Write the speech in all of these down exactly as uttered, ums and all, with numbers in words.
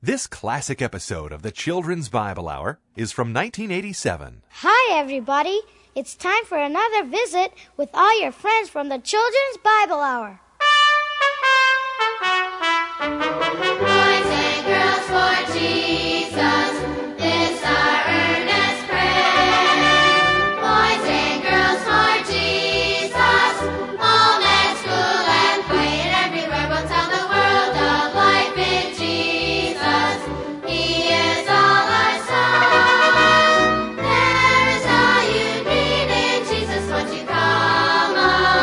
This classic episode of the Children's Bible Hour is from nineteen eighty-seven. Hi, everybody. It's time for another visit with all your friends from the Children's Bible Hour. Boys and girls for Jesus, this our earnest prayer. Boys and girls for Jesus, home and school and play, and everywhere we'll tell the world of life in Jesus. He is all our song. There is all you need in Jesus. Won't you come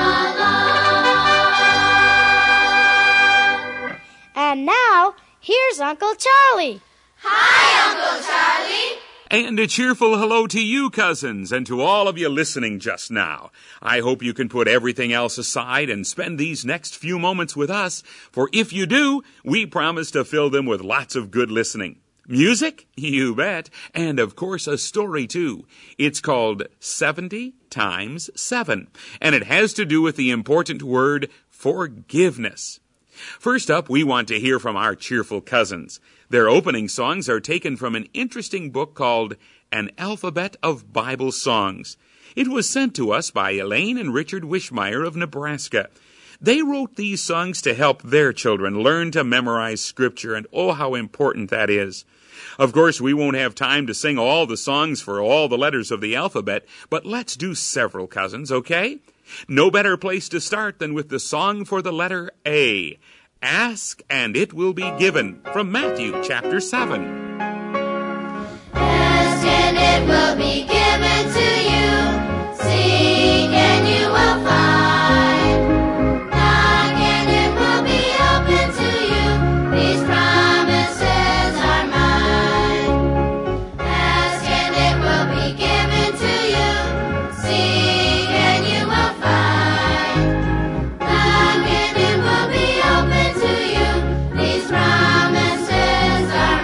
along? And now, here's Uncle Charlie. Hi, Uncle Charlie. And a cheerful hello to you, cousins, and to all of you listening just now. I hope you can put everything else aside and spend these next few moments with us, for if you do, we promise to fill them with lots of good listening. Music? You bet. And, of course, a story, too. It's called seventy times seven, and it has to do with the important word forgiveness. First up, we want to hear from our cheerful cousins. Their opening songs are taken from an interesting book called An Alphabet of Bible Songs. It was sent to us by Elaine and Richard Wishmeyer of Nebraska. They wrote these songs to help their children learn to memorize Scripture, and oh, how important that is. Of course, we won't have time to sing all the songs for all the letters of the alphabet, but let's do several, cousins, okay? No better place to start than with the song for the letter A. Ask and it will be given, from Matthew chapter seven. Ask and it will be given to you. Seek and you will find. Knock and it will be open to you. These promises are mine. Ask and it will be given to you. Seek and you will find. Knock and it will be open to you. These promises are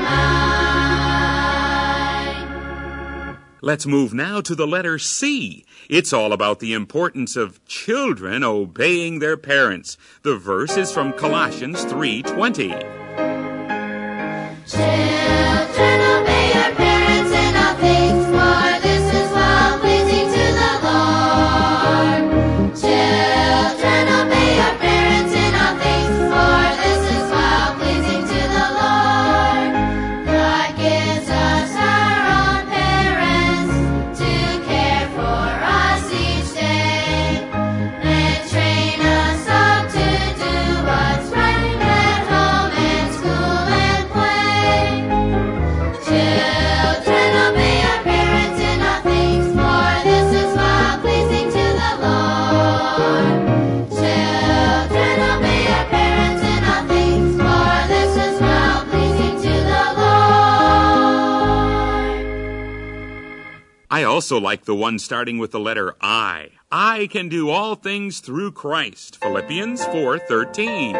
mine. Let's move now to the letter C. It's all about the importance of children obeying their parents. The verse is from Colossians three twenty. Children, obey your parents in all things, for this is well-pleasing to the Lord. Children, obey your parents in all things, for this is well-pleasing to the Lord. God gives us our own parents to care for us each day, and train us up to do what's right at home and school and play. Children, obey your parents in all things, for this is well-pleasing to the Lord. Children, obey your parents in all things, for this is well-pleasing to the Lord. I also like the one starting with the letter I. I can do all things through Christ. Philippians four thirteen.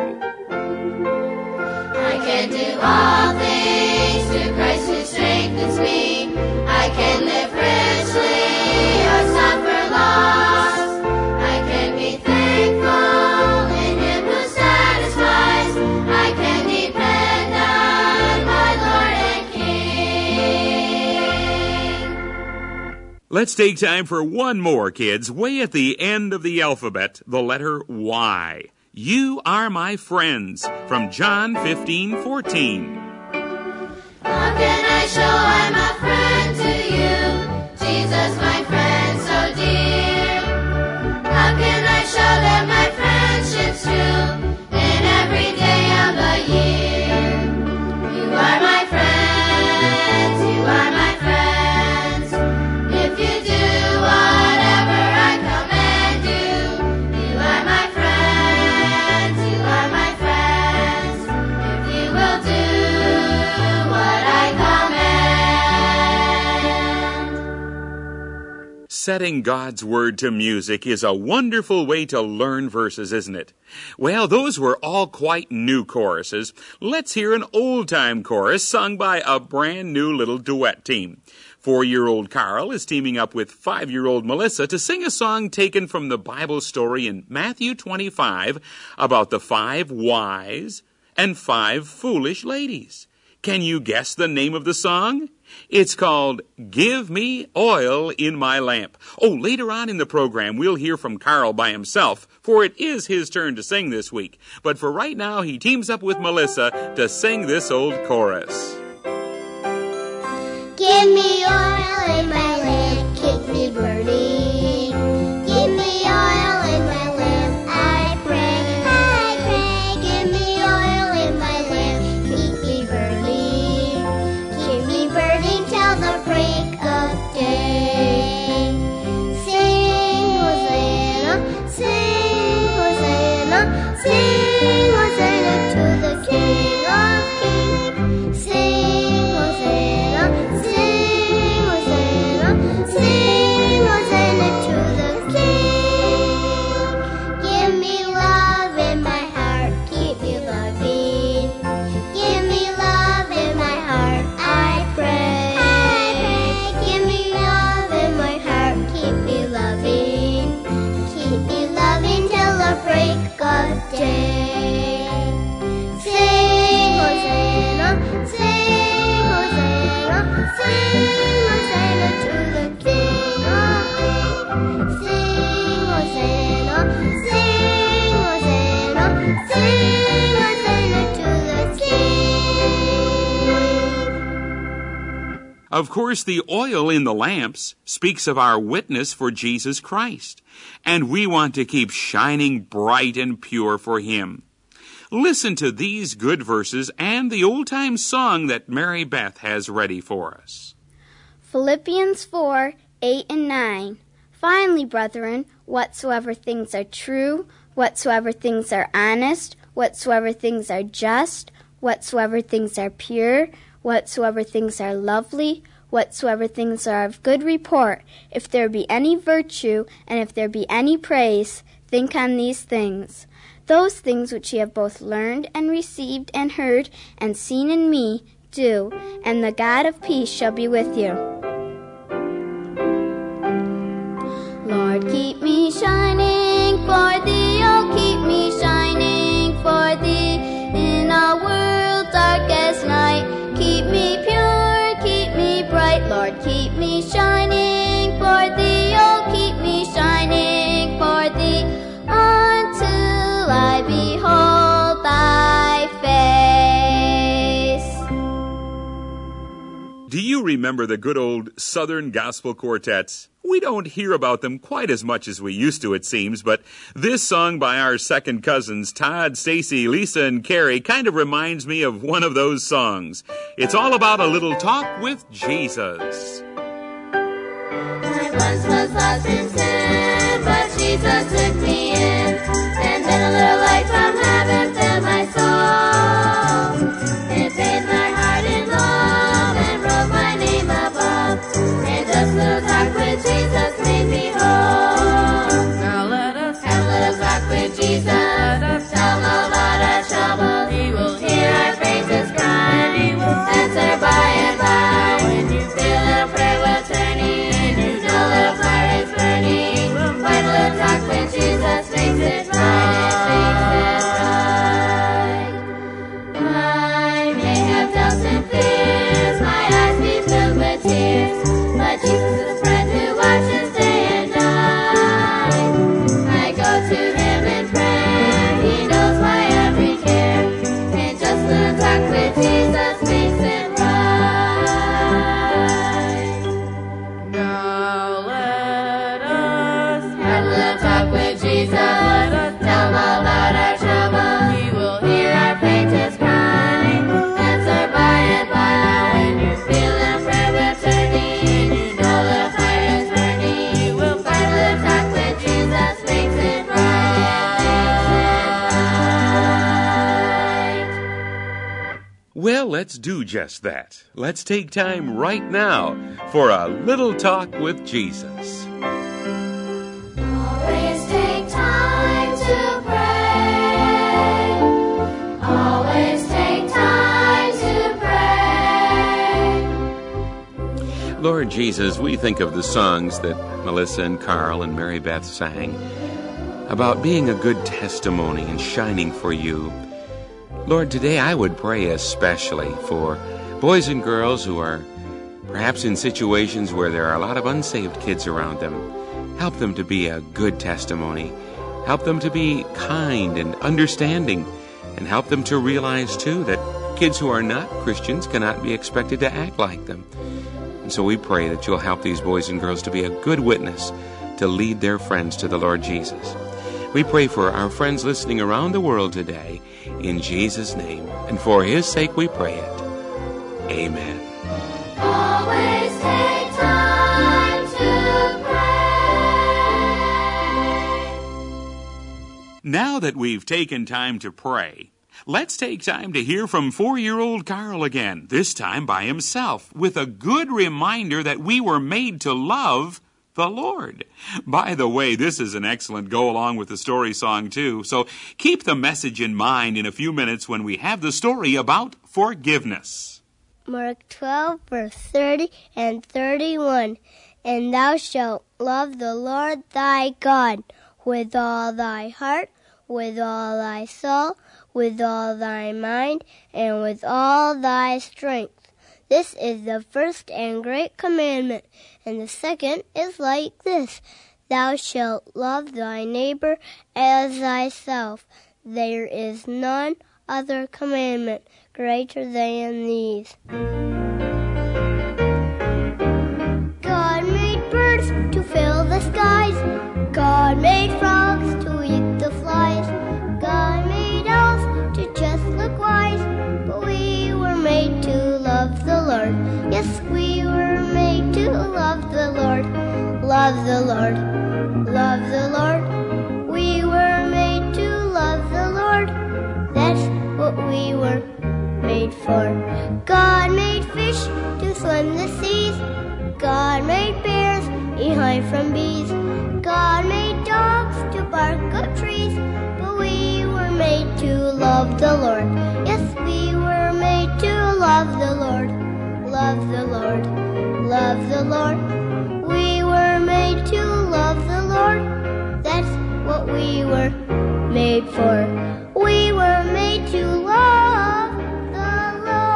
I can do all things through Christ who strengthens me. I can live richly or suffer loss. I can be thankful in Him who satisfies. I can depend on my Lord and King. Let's take time for one more, kids. Way at the end of the alphabet, the letter Y. You are my friends, from John fifteen fourteen. How can I show I'm a friend to you? Jesus, my friend so dear. How can I show that my friendship's true in every day of the year? You are my friends, you are my friends. If you do whatever I command you, you are my friends, you are my friends. If you will do what I command. Setting God's Word to music is a wonderful way to learn verses, isn't it? Well, those were all quite new choruses. Let's hear an old-time chorus sung by a brand new little duet team. Four-year-old Carl is teaming up with five-year-old Melissa to sing a song taken from the Bible story in Matthew twenty-five about the five wise and five foolish ladies. Can you guess the name of the song? It's called Give Me Oil in My Lamp. Oh, later on in the program, we'll hear from Carl by himself, for it is his turn to sing this week. But for right now, he teams up with Melissa to sing this old chorus. Give me oil in my lamp, keep me burning. Give me oil in my lamp, I pray, I pray. Give me oil in my lamp, keep me burning. Keep me burning till the break of day. Sing Hosanna, sing Hosanna, sing Hosanna to the King of Kings. Sing Hosanna, sing Hosanna, sing Hosanna to the King. Give me love in my heart, keep me loving. Give me love in my heart, I pray. I pray. Give me love in my heart, keep me loving. Keep me loving till the break of day. Sing Hosanna, sing Hosanna, sing Hosanna to the King of Kings. Sing Hosanna, sing Hosanna, sing Hosanna to the King. Of course, the oil in the lamps speaks of our witness for Jesus Christ, and we want to keep shining bright and pure for Him. Listen to these good verses and the old-time song that Mary Beth has ready for us. Philippians four, eight and nine. Finally, brethren, whatsoever things are true, whatsoever things are honest, whatsoever things are just, whatsoever things are pure, whatsoever things are lovely, whatsoever things are of good report, if there be any virtue, and if there be any praise, think on these things. Those things which ye have both learned and received and heard and seen in me, do, and the God of peace shall be with you. Lord, keep me shining for thee, oh, keep me shining for thee, in a world dark as night. Keep me pure, keep me bright, Lord, keep me shining for thee, oh, keep me shining for thee, until I behold thy face. Do you remember the good old Southern Gospel Quartets? We don't hear about them quite as much as we used to, it seems, but this song by our second cousins, Todd, Stacy, Lisa, and Carrie, kind of reminds me of one of those songs. It's all about a little talk with Jesus. I once was lost in sin, but Jesus took me in, and then a little light from heaven filled my soul. It bathed my heart in love and wrote my name above, and just a little talk with Jesus made me whole. Now let us Have a little talk with Jesus, tell him all about our troubles. He will Hear our praises cry, He will answer by and by. when you Feel a little prayer will turn in, you know a little fire is burning. Find a little talk with Jesus, makes it right, it makes it right. I may have doubts and fears, my eyes be filled with tears, but Jesus is a friend who watches day and night. I go to Him in prayer, He knows my every care, and just a little talk with Jesus makes it right. Now let us Have a little talk with Jesus, tell him all about our troubles. He will Hear our plaintiffs cry, answer by and by. When you feel a prayer will turning, you know the fire is burning. You will find a little talk with Jesus, makes it right, makes it right. Well, let's do just that. Let's take time right now for a little talk with Jesus. Always take time to pray. Always take time to pray. Lord Jesus, we think of the songs that Melissa and Carl and Mary Beth sang about being a good testimony and shining for you. Lord, today I would pray especially for boys and girls who are perhaps in situations where there are a lot of unsaved kids around them. Help them to be a good testimony. Help them to be kind and understanding, and help them to realize, too, that kids who are not Christians cannot be expected to act like them. And so we pray that you'll help these boys and girls to be a good witness, to lead their friends to the Lord Jesus. We pray for our friends listening around the world today, in Jesus' name, and for His sake we pray it. Amen. Always take time to pray. Now that we've taken time to pray, let's take time to hear from four-year-old Carl again, this time by himself, with a good reminder that we were made to love the Lord. By the way, this is an excellent go-along with the story song, too, so keep the message in mind in a few minutes when we have the story about forgiveness. Mark twelve, verse thirty and thirty-one. And thou shalt love the Lord thy God with all thy heart, with all thy soul, with all thy mind, and with all thy strength. This is the first and great commandment, and the second is like this. Thou shalt love thy neighbor as thyself. There is none other commandment greater than these. God made birds to fill the skies. God made frogs to eat the flies. God made owls to just look wise. But we were made to love the Lord. Yes, we were made to love the Lord. Love the Lord. Love the Lord. We were made to love the Lord. That's what we were made for. God made fish to swim the seas. God made bears eat honey from bees. God made dogs to bark up trees. But we were made to love the Lord. Yes, we were made to love the Lord. Love the Lord. Love the Lord. We were made to love the Lord. That's what we were made for. We were made to love the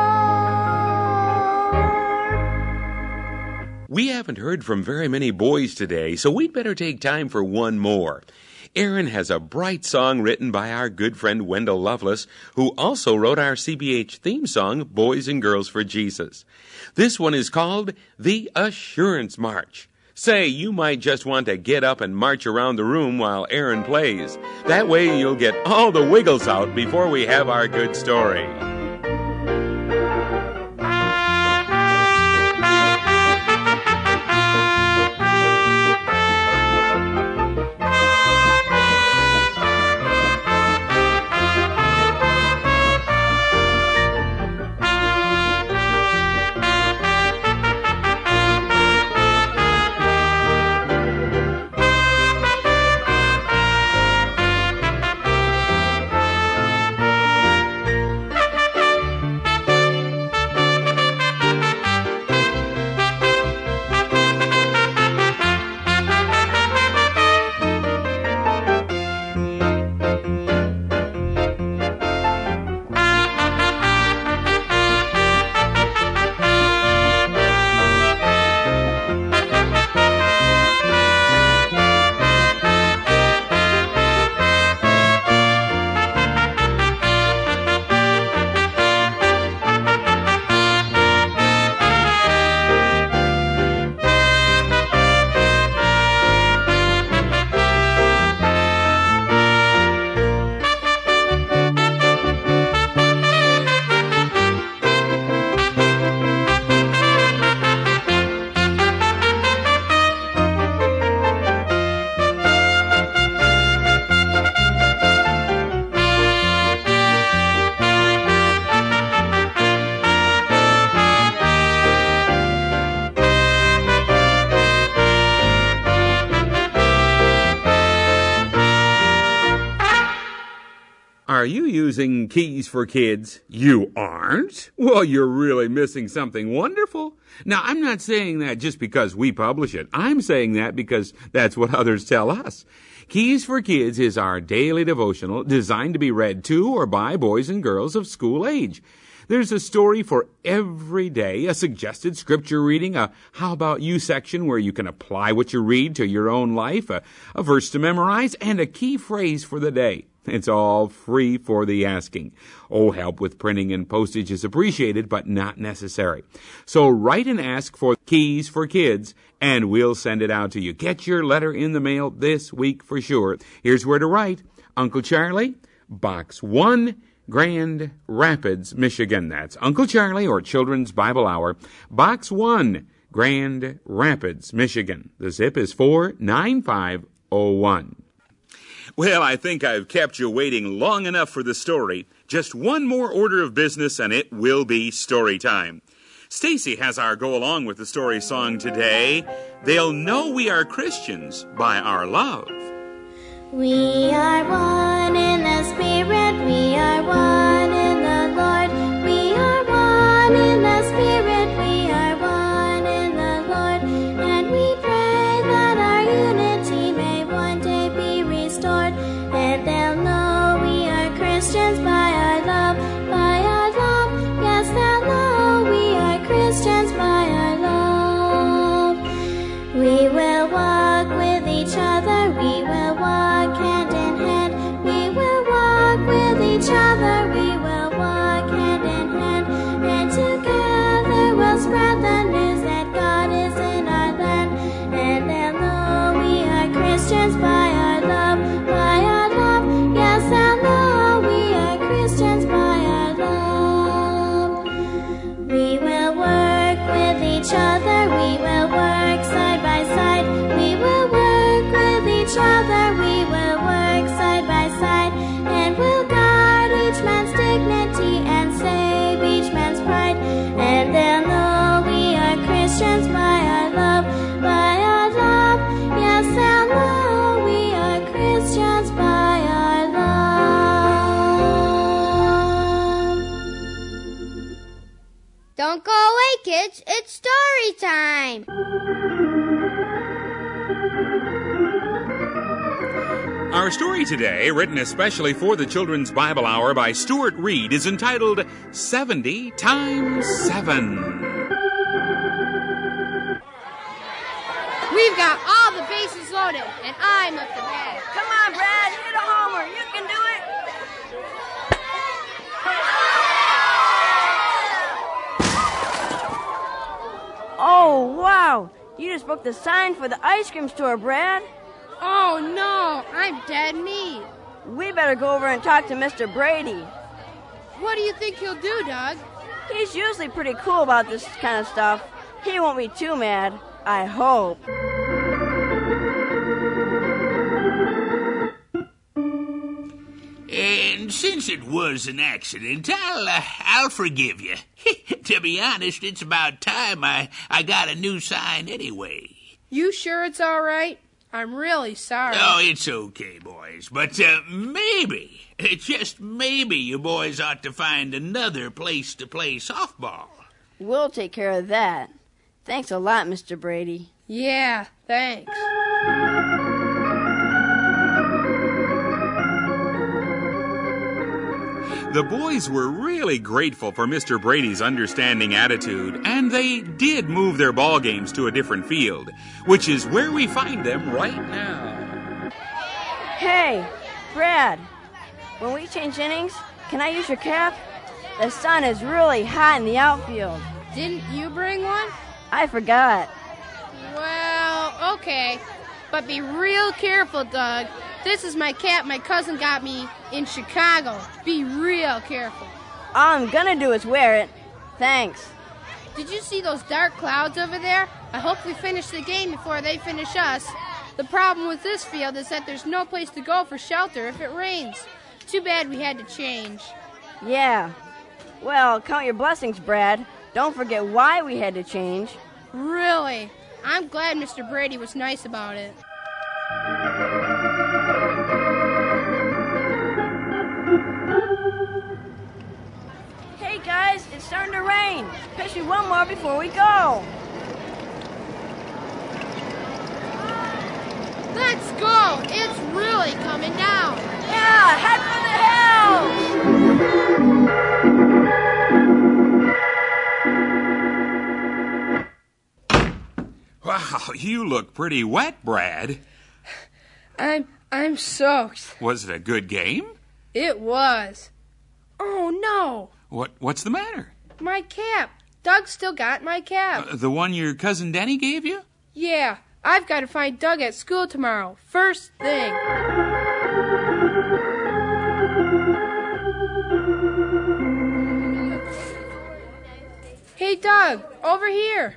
Lord. We haven't heard from very many boys today, so we'd better take time for one more. Aaron has a bright song written by our good friend Wendell Lovelace, who also wrote our C B H theme song, Boys and Girls for Jesus. This one is called The Assurance March. Say, you might just want to get up and march around the room while Aaron plays. That way you'll get all the wiggles out before we have our good story. Are you using Keys for Kids? You aren't? Well, you're really missing something wonderful. Now, I'm not saying that just because we publish it. I'm saying that because that's what others tell us. Keys for Kids is our daily devotional designed to be read to or by boys and girls of school age. There's a story for every day, a suggested scripture reading, a How About You section where you can apply what you read to your own life, a, a verse to memorize, and a key phrase for the day. It's all free for the asking. Oh, help with printing and postage is appreciated, but not necessary. So write and ask for Keys for Kids, and we'll send it out to you. Get your letter in the mail this week for sure. Here's where to write. Uncle Charlie, Box one, Grand Rapids, Michigan. That's Uncle Charlie or Children's Bible Hour, Box one, Grand Rapids, Michigan. The zip is four nine five oh one. Well, I think I've kept you waiting long enough for the story. Just one more order of business and it will be story time. Stacy has our go along with the story song today. They'll know we are Christians by our love. We are one in the Spirit, we are one in the Lord. We are one in the Spirit, we are one in the Lord. And we pray that our unity may one day be restored. And they'll know we are Christians by our love, by our love. Yes, they'll know we are Christians by our love. We will walk with each other, we will walk hand in hand. We will walk with each other, we will walk hand in hand. And together we'll spread the news that God is in our land. And they'll know we are Christians by our love, by our love. Yes, they'll know we are Christians by our love. We will work with each other, we will work side by side. We will work with each other, we will work side by side. And we'll guard each man's dignity and save each man's pride. And they'll know we are Christians by our love, by our love. Yes, they'll know we are Christians by our love. Don't go away, kids. It's story time. Our story today, written especially for the Children's Bible Hour by Stuart Reed, is entitled seventy times seven. We've got all the bases loaded, and I'm up the bat. Come on, Brad, hit a homer. You can do it. Oh, wow. You just broke the sign for the ice cream store, Brad. Oh, no, I'm dead meat. We better go over and talk to Mister Brady. What do you think he'll do, Doug? He's usually pretty cool about this kind of stuff. He won't be too mad, I hope. And since it was an accident, I'll, uh, I'll forgive you. To be honest, it's about time I, I got a new sign anyway. You sure it's all right? I'm really sorry. Oh, it's okay, boys. But uh, maybe, just maybe you boys ought to find another place to play softball. We'll take care of that. Thanks a lot, Mister Brady. Yeah, thanks. The boys were really grateful for Mister Brady's understanding attitude, and they did move their ball games to a different field, which is where we find them right now. Hey, Brad, when we change innings, can I use your cap? The sun is really hot in the outfield. Didn't you bring one? I forgot. Well, okay. But be real careful, Doug. This is my cap my cousin got me in Chicago. Be real careful. All I'm gonna do is wear it. Thanks. Did you see those dark clouds over there? I hope we finish the game before they finish us. The problem with this field is that there's no place to go for shelter if it rains. Too bad we had to change. Yeah. Well, count your blessings, Brad. Don't forget why we had to change. Really? I'm glad Mister Brady was nice about it. Hey guys, it's starting to rain. Pitch me one more before we go. Let's go! It's really coming down. Yeah, head for the hills! Wow, you look pretty wet, Brad. I'm I'm soaked. Was it a good game? It was. Oh, no. What What's the matter? My cap. Doug still got my cap. Uh, the one your cousin Denny gave you? Yeah, I've got to find Doug at school tomorrow. First thing. Hey, Doug, over here.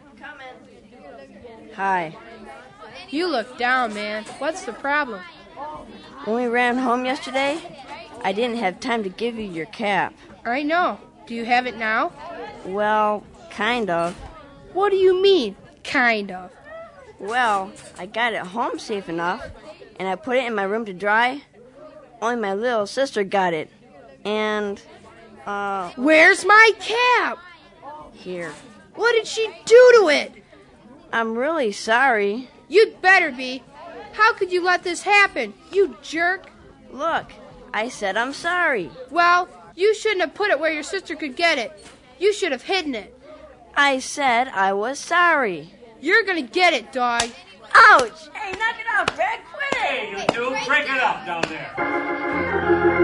Hi. You look down, man. What's the problem? When we ran home yesterday, I didn't have time to give you your cap. I know. Do you have it now? Well, kind of. What do you mean, kind of? Well, I got it home safe enough, and I put it in my room to dry. Only my little sister got it. And, uh... Where's my cap? Here. What did she do to it? I'm really sorry. You'd better be. How could you let this happen, you jerk? Look, I said I'm sorry. Well, you shouldn't have put it where your sister could get it. You should have hidden it. I said I was sorry. You're gonna get it, dog. Ouch! Hey, knock it off, Brad. Quit it! Hey, you two, break it up down there.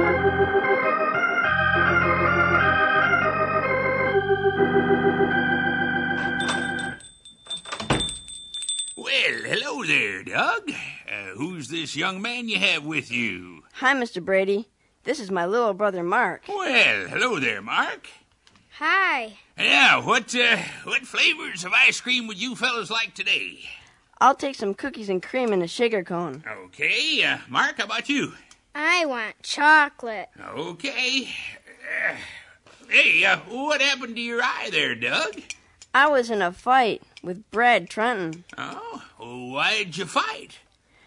Well, hello there, Doug. Uh, who's this young man you have with you? Hi, Mister Brady. This is my little brother, Mark. Well, hello there, Mark. Hi. Now, what uh, what flavors of ice cream would you fellas like today? I'll take some cookies and cream in a sugar cone. Okay, uh, Mark, how about you? I want chocolate. Okay. Uh, hey, uh, what happened to your eye there, Doug? I was in a fight with Brad Trenton. Oh, why'd you fight?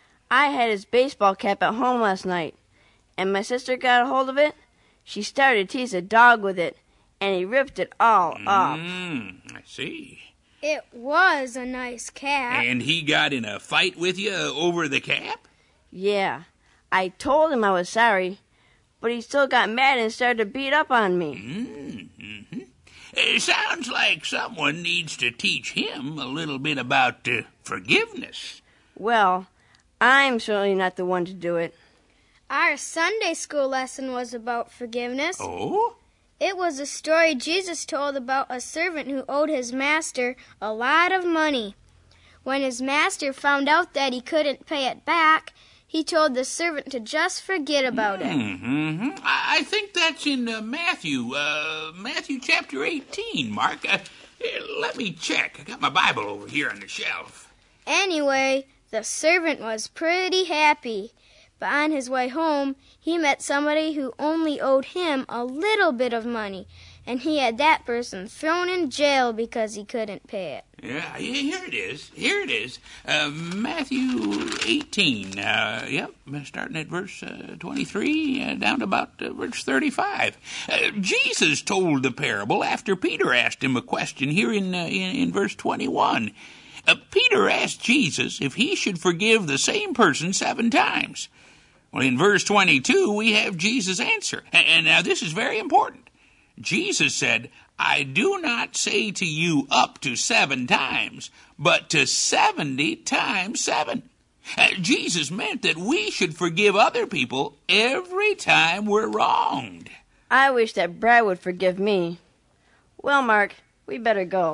I had his baseball cap at home last night, and my sister got a hold of it. She started to tease a dog with it, and he ripped it all off. Mm, I see. It was a nice cap. And he got in a fight with you over the cap? Yeah, I told him I was sorry, but he still got mad and started to beat up on me. Mm-hmm. It sounds like someone needs to teach him a little bit about uh, forgiveness. Well, I'm certainly not the one to do it. Our Sunday school lesson was about forgiveness. Oh? It was a story Jesus told about a servant who owed his master a lot of money. When his master found out that he couldn't pay it back, he told the servant to just forget about it. Mm-hmm. I, I think that's in uh, Matthew, uh, Matthew chapter eighteen, Mark. Uh, here, let me check. I got my Bible over here on the shelf. Anyway, the servant was pretty happy. But on his way home, he met somebody who only owed him a little bit of money, and he had that person thrown in jail because he couldn't pay it. Yeah, here it is. Here it is. Uh, Matthew eighteen. Uh, yep, starting at verse uh, twenty-three uh, down to about uh, verse thirty-five. Uh, Jesus told the parable after Peter asked him a question here in, uh, in, in verse twenty-one. Uh, Peter asked Jesus if he should forgive the same person seven times. Well, in verse twenty-two, we have Jesus' answer. And, and now this is very important. Jesus said, I do not say to you up to seven times, but to seventy times seven. Uh, Jesus meant that we should forgive other people every time we're wronged. I wish that Brad would forgive me. Well, Mark, we better go.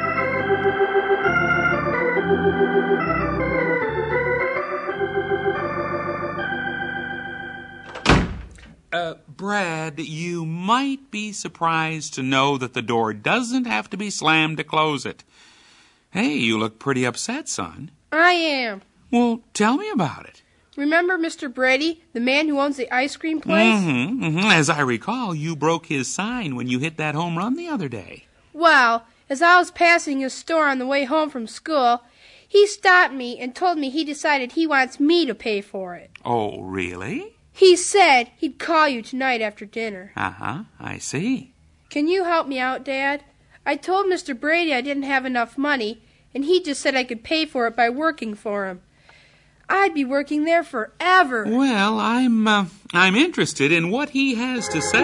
Uh, Brad, you might be surprised to know that the door doesn't have to be slammed to close it. Hey, you look pretty upset, son. I am. Well, tell me about it. Remember Mister Brady, the man who owns the ice cream place? Mm-hmm, mm-hmm. As I recall, you broke his sign when you hit that home run the other day. Well, as I was passing his store on the way home from school, he stopped me and told me he decided he wants me to pay for it. Oh, really? He said he'd call you tonight after dinner. Uh-huh, I see. Can you help me out, Dad? I told Mister Brady I didn't have enough money, and he just said I could pay for it by working for him. I'd be working there forever. Well, I'm, uh, I'm interested in what he has to say.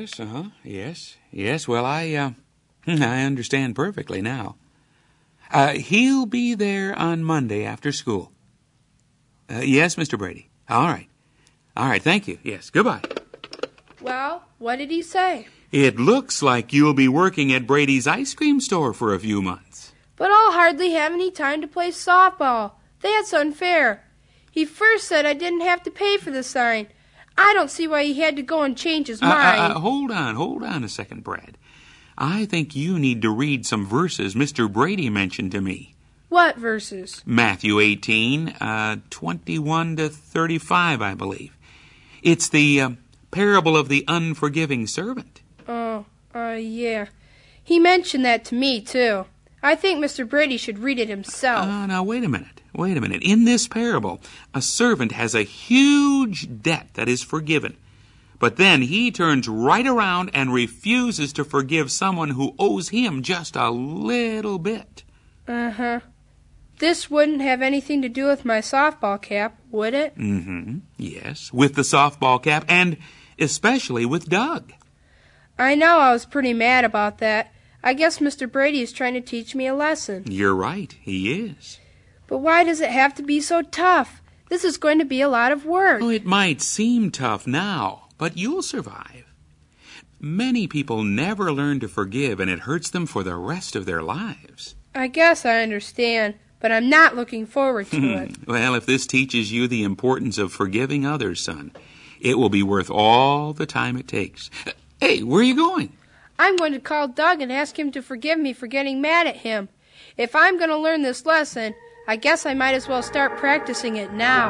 Yes, uh-huh, yes, yes. Well, I, uh, I understand perfectly now. Uh, he'll be there on Monday after school. Uh, yes, Mister Brady. All right. All right, thank you. Yes, goodbye. Well, what did he say? It looks like you'll be working at Brady's ice cream store for a few months. But I'll hardly have any time to play softball. That's unfair. He first said I didn't have to pay for the sign. I don't see why he had to go and change his Uh, mind. uh, uh, hold on, hold on a second, Brad. I think you need to read some verses Mister Brady mentioned to me. What verses? Matthew eighteen, uh, twenty-one to thirty-five, I believe. It's the uh, parable of the unforgiving servant. Oh, uh, yeah. He mentioned that to me, too. I think Mister Brady should read it himself. Uh, now, wait a minute. Wait a minute. In this parable, a servant has a huge debt that is forgiven. But then he turns right around and refuses to forgive someone who owes him just a little bit. Uh-huh. This wouldn't have anything to do with my softball cap, would it? Mm-hmm. Yes, with the softball cap and especially with Doug. I know I was pretty mad about that. I guess Mister Brady is trying to teach me a lesson. You're right, he is. But why does it have to be so tough? This is going to be a lot of work. Oh, it might seem tough now, but you'll survive. Many people never learn to forgive, and it hurts them for the rest of their lives. I guess I understand, but I'm not looking forward to it. Well, if this teaches you the importance of forgiving others, son, it will be worth all the time it takes. Hey, where are you going? I'm going to call Doug and ask him to forgive me for getting mad at him. If I'm going to learn this lesson, I guess I might as well start practicing it now.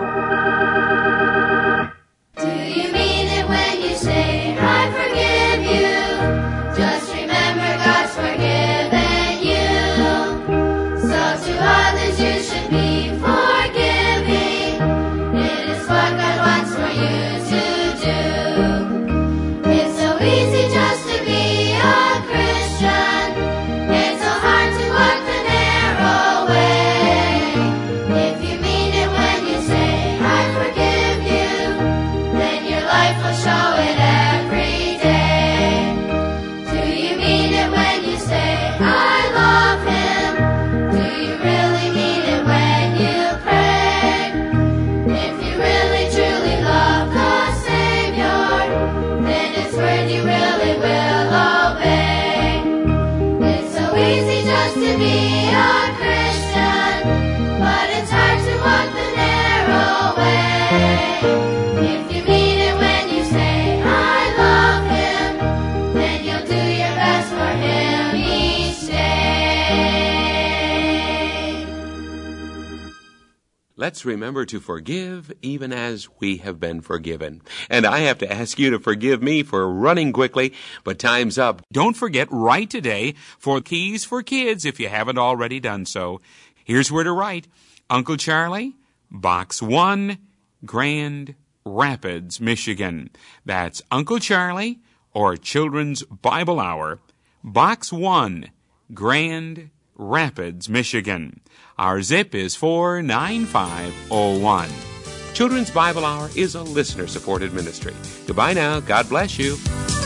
Do you mean it when you say, I forgive you? Just remember God's forgiven you. So to others you should be forgiving. It is what God wants for you to do. It's so easy just to be a Christian. It's so hard to walk the narrow way. If you mean it when you say, I forgive you, then your life will show it every day. Do you mean it when you say, I love him? Do you really mean it when you pray? If you really truly love the Savior, then His word you really will obey. It's so easy just to be a Christian, but it's hard to walk the narrow way. If you mean it when you say, I love him, then you'll do your best for him each day. Let's remember to forgive even as we have been forgiven. And I have to ask you to forgive me for running quickly, but time's up. Don't forget, write today for Keys for Kids if you haven't already done so. Here's where to write. Uncle Charlie, Box one, Grand Rapids, Michigan. That's Uncle Charlie or Children's Bible Hour, Box one, Grand Rapids, Michigan. Our zip is four nine five oh one. Children's Bible Hour is a listener-supported ministry. Goodbye now. God bless you.